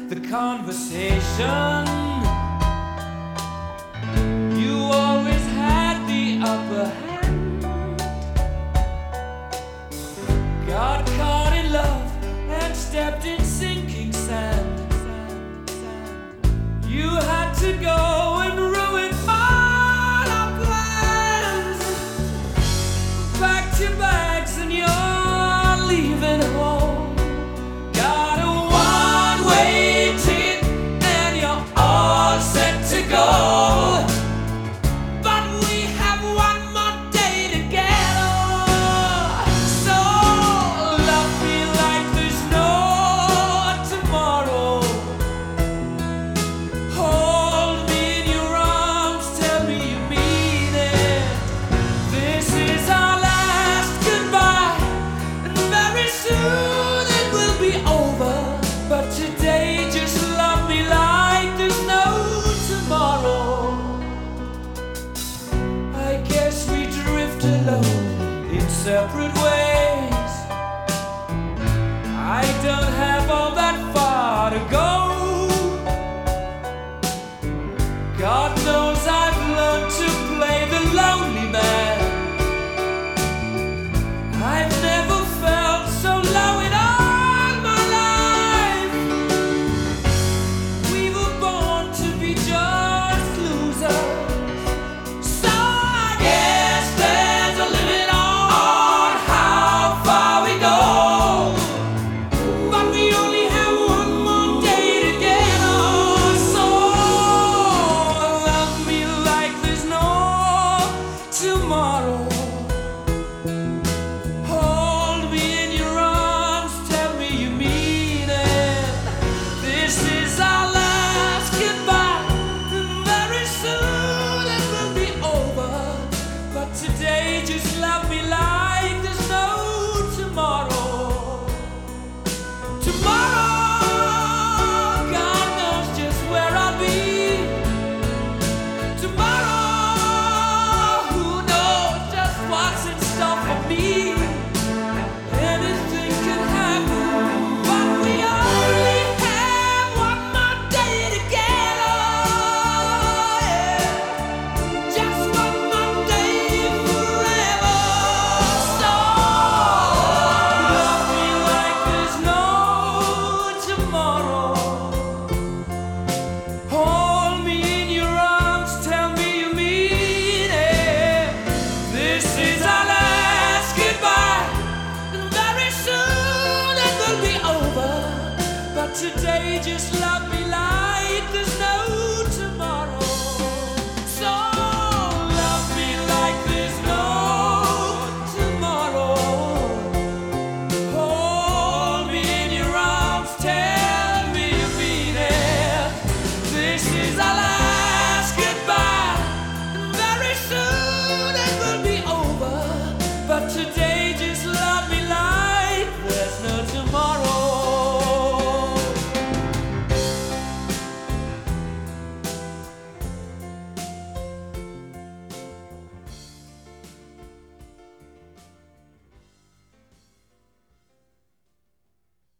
the conversation. You always had the upper hand. Got caught in love and stepped in sinking sand. You had to go and ruin all our plans. Packed your bags and you're leaving home. Got a one-way ticket and you're all set to go. But we have one more day together. So love me like there's no tomorrow. Hold me in your arms, tell me you mean it. This is our last goodbye, and very soon it will be over. But today just love me like there's no tomorrow. I guess we drift alone in separate ways. I don't have